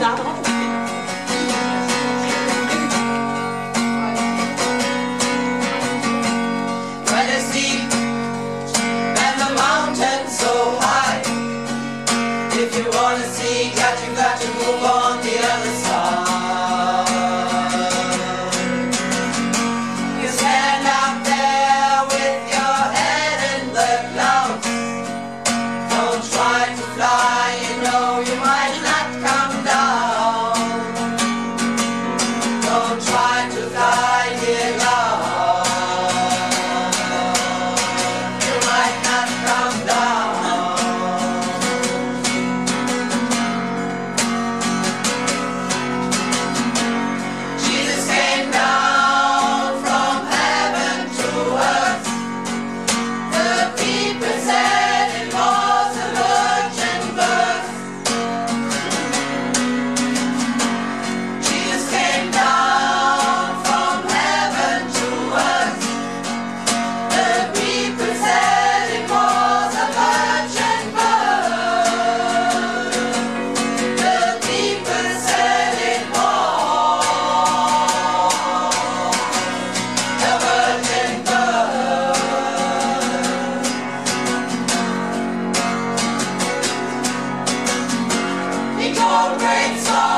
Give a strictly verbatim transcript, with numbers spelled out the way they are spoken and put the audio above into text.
da drauf. When it's deep and the mountain's so high, if you wanna see God, you got to move on the other side. You stand out there with your head in the clouds. Don't try to fly, you know you might not come down. Don't try to fly, dear God. You might not come down. Jesus came down from heaven to earth. The people said it was a virgin birth. Jesus came down from heaven to earth. The people said it was a virgin birth. The people said it was a virgin birth. He told great songs.